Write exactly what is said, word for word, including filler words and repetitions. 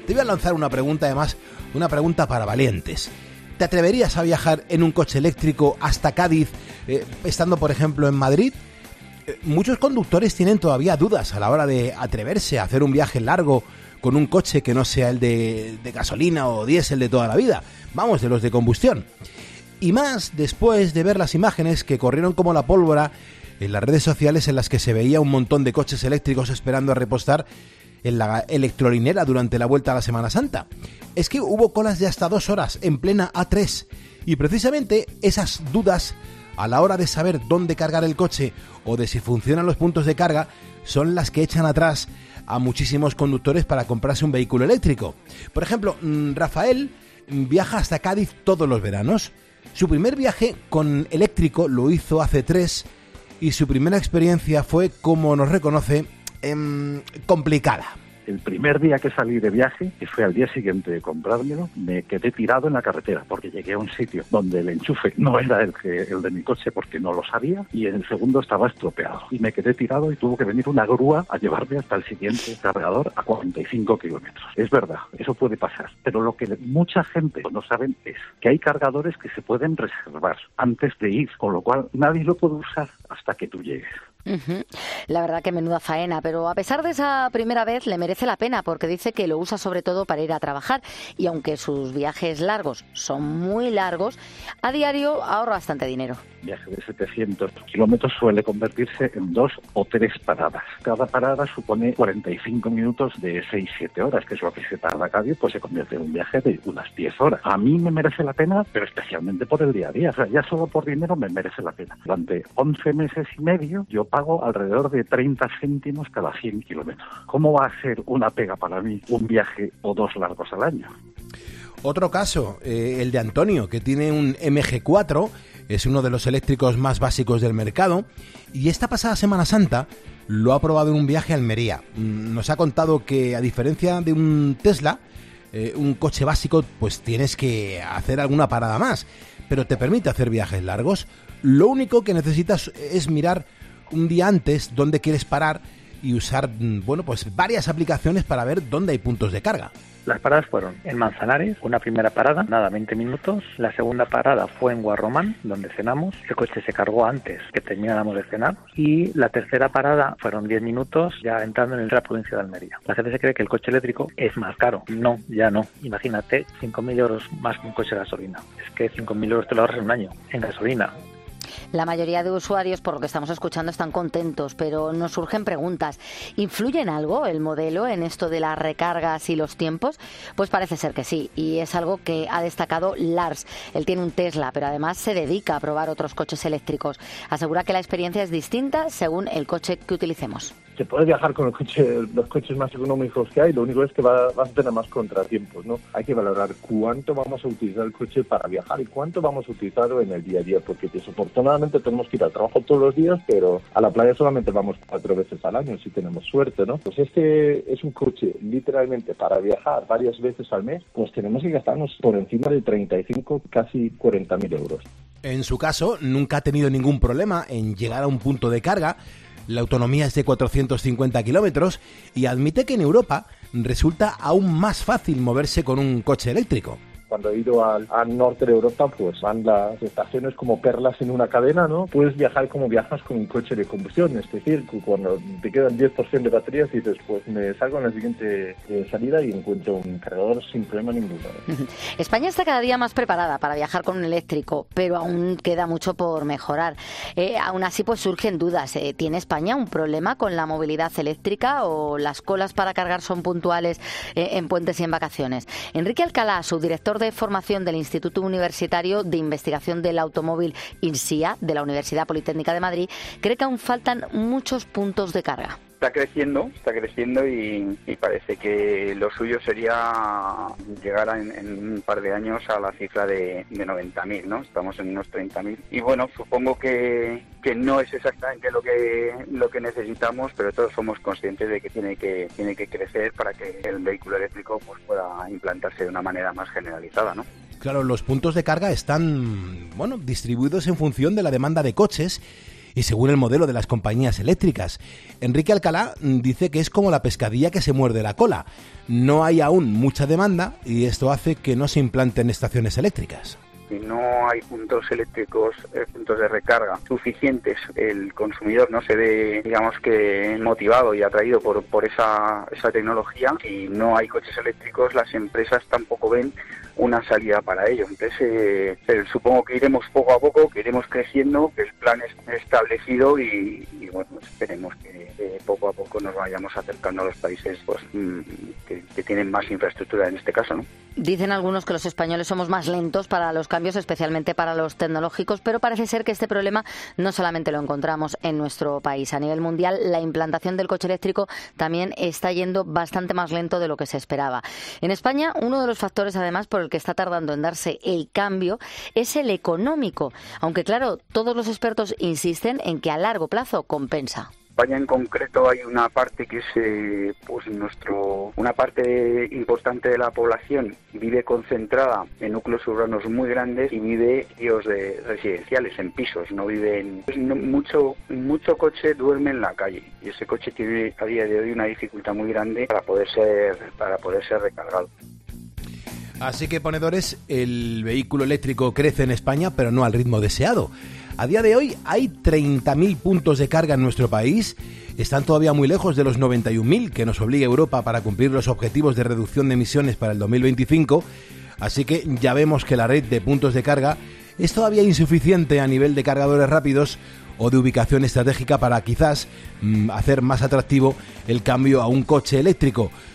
Te voy a lanzar una pregunta, además, una pregunta para valientes. ¿Te atreverías a viajar en un coche eléctrico hasta Cádiz, eh, estando, por ejemplo, en Madrid? Eh, muchos conductores tienen todavía dudas a la hora de atreverse a hacer un viaje largo con un coche que no sea el de, de gasolina o diésel de toda la vida. Vamos, de los de combustión. Y más después de ver las imágenes que corrieron como la pólvora en las redes sociales, en las que se veía un montón de coches eléctricos esperando a repostar en la electrolinera durante la vuelta a la Semana Santa. Es que hubo colas de hasta dos horas en plena A tres, y precisamente esas dudas a la hora de saber dónde cargar el coche o de si funcionan los puntos de carga son las que echan atrás a muchísimos conductores para comprarse un vehículo eléctrico. Por ejemplo, Rafael viaja hasta Cádiz todos los veranos. Su primer viaje con eléctrico lo hizo hace tres, y su primera experiencia fue, como nos reconoce, eh, complicada. El primer día que salí de viaje, que fue al día siguiente de comprármelo, me quedé tirado en la carretera porque llegué a un sitio donde el enchufe no era el, que, el de mi coche porque no lo sabía, y en el segundo estaba estropeado. Y me quedé tirado y tuvo que venir una grúa a llevarme hasta el siguiente cargador a cuarenta y cinco kilómetros. Es verdad, eso puede pasar. Pero lo que mucha gente no sabe es que hay cargadores que se pueden reservar antes de ir, con lo cual nadie lo puede usar hasta que tú llegues. Uh-huh. La verdad que menuda faena, pero a pesar de esa primera vez le merece la pena, porque dice que lo usa sobre todo para ir a trabajar, y aunque sus viajes largos son muy largos, a diario ahorra bastante dinero. Un viaje de setecientos kilómetros suele convertirse en dos o tres paradas. Cada parada supone cuarenta y cinco minutos de seis a siete horas, que es lo que se tarda a Cádiz, pues se convierte en un viaje de unas diez horas. A mí me merece la pena, pero especialmente por el día a día. O sea, ya solo por dinero me merece la pena. Durante once meses y medio yo pago alrededor de treinta céntimos cada cien kilómetros. ¿Cómo va a ser una pega para mí un viaje o dos largos al año? Otro caso, eh, el de Antonio, que tiene un M G cuatro, es uno de los eléctricos más básicos del mercado, y esta pasada Semana Santa lo ha probado en un viaje a Almería. Nos ha contado que, a diferencia de un Tesla, eh, un coche básico, pues tienes que hacer alguna parada más, pero te permite hacer viajes largos. Lo único que necesitas es mirar un día antes dónde quieres parar y usar, bueno, pues varias aplicaciones para ver dónde hay puntos de carga. Las paradas fueron en Manzanares, una primera parada, nada, veinte minutos. La segunda parada fue en Guarromán, donde cenamos. El coche se cargó antes que termináramos de cenar. Y la tercera parada fueron diez minutos, ya entrando en la provincia de Almería. La gente se cree que el coche eléctrico es más caro. No, ya no. Imagínate, cinco mil euros más que un coche de gasolina. Es que cinco mil euros te lo ahorras en un año en gasolina. La mayoría de usuarios, por lo que estamos escuchando, están contentos, pero nos surgen preguntas. ¿Influye en algo el modelo en esto de las recargas y los tiempos? Pues parece ser que sí, y es algo que ha destacado Lars. Él tiene un Tesla, pero además se dedica a probar otros coches eléctricos. Asegura que la experiencia es distinta según el coche que utilicemos. Se puede viajar con el coche, los coches más económicos que hay, lo único es que va, vas a tener más contratiempos, ¿no? Hay que valorar cuánto vamos a utilizar el coche para viajar y cuánto vamos a utilizarlo en el día a día, porque desafortunadamente tenemos que ir al trabajo todos los días, pero a la playa solamente vamos cuatro veces al año, si tenemos suerte, ¿no? Pues este es un coche literalmente para viajar varias veces al mes, pues tenemos que gastarnos por encima de treinta y cinco, casi cuarenta mil euros. En su caso, nunca ha tenido ningún problema en llegar a un punto de carga. La autonomía es de cuatrocientos cincuenta kilómetros y admite que en Europa resulta aún más fácil moverse con un coche eléctrico. Cuando he ido al, al norte de Europa, pues van las estaciones como perlas en una cadena, ¿no? Puedes viajar como viajas con un coche de combustión, es decir, cuando te quedan diez por ciento de baterías dices, pues me salgo en la siguiente eh, salida y encuentro un cargador sin problema ninguno, ¿no? España está cada día más preparada para viajar con un eléctrico, pero aún queda mucho por mejorar. Eh, aún así, pues surgen dudas. Eh, ¿Tiene España un problema con la movilidad eléctrica o las colas para cargar son puntuales eh, en puentes y en vacaciones? Enrique Alcalá, su director de formación del Instituto Universitario de Investigación del Automóvil INSIA de la Universidad Politécnica de Madrid, cree que aún faltan muchos puntos de carga. Está creciendo, está creciendo y, y parece que lo suyo sería llegar a, en, en un par de años a la cifra de, de noventa mil, ¿no? Estamos en unos treinta mil. Y bueno, supongo que, que no es exactamente lo que lo que necesitamos, pero todos somos conscientes de que tiene que tiene que crecer para que el vehículo eléctrico pues pueda implantarse de una manera más generalizada, ¿no? Claro, los puntos de carga están, bueno, distribuidos en función de la demanda de coches. y según el modelo de las compañías eléctricas. Enrique Alcalá dice que es como la pescadilla que se muerde la cola. No hay aún mucha demanda y esto hace que no se implanten estaciones eléctricas. Si no hay puntos eléctricos, eh, puntos de recarga suficientes, el consumidor no se ve, digamos que motivado y atraído por, por esa, esa tecnología. Si no hay coches eléctricos, las empresas tampoco ven una salida para ello. Entonces, eh, eh, supongo que iremos poco a poco, que iremos creciendo, que el plan es establecido y, y bueno, esperemos que eh, poco a poco nos vayamos acercando a los países pues, mm, que, que tienen más infraestructura en este caso, ¿no? Dicen algunos que los españoles somos más lentos para los cambios, especialmente para los tecnológicos, pero parece ser que este problema no solamente lo encontramos en nuestro país. A nivel mundial, la implantación del coche eléctrico también está yendo bastante más lento de lo que se esperaba. En España, uno de los factores, además, por el que está tardando en darse el cambio es el económico, aunque claro, todos los expertos insisten en que a largo plazo compensa. España en concreto hay una parte que es eh, pues nuestro una parte importante de la población vive concentrada en núcleos urbanos muy grandes y vive en de residenciales, en pisos, no vive en pues, no, mucho mucho coche duerme en la calle y ese coche tiene a día de hoy una dificultad muy grande para poder ser para poder ser recargado. Así que, ponedores, el vehículo eléctrico crece en España, pero no al ritmo deseado. A día de hoy hay treinta mil puntos de carga en nuestro país. Están todavía muy lejos de los noventa y un mil que nos obliga Europa para cumplir los objetivos de reducción de emisiones para el dos mil veinticinco. Así que ya vemos que la red de puntos de carga es todavía insuficiente a nivel de cargadores rápidos o de ubicación estratégica para quizás mmm, hacer más atractivo el cambio a un coche eléctrico.